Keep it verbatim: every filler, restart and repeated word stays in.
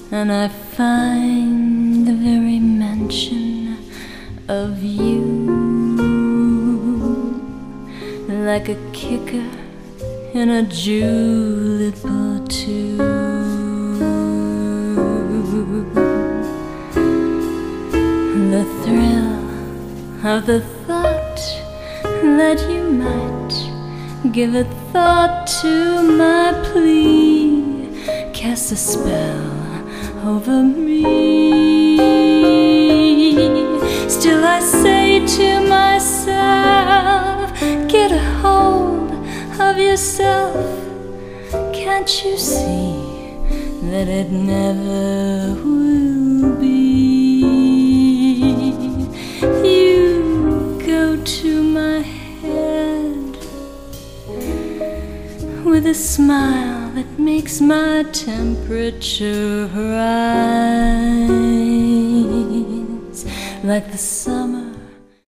and I find the very mention of you like a kicker in a julep or two. The thrill of the thought that you might give a thought to my plea casts a spell over me. Still I say to myself, get a hold of yourself. Can't you see that it never will be? You go to my head with a smile that makes my temperature rise like the summer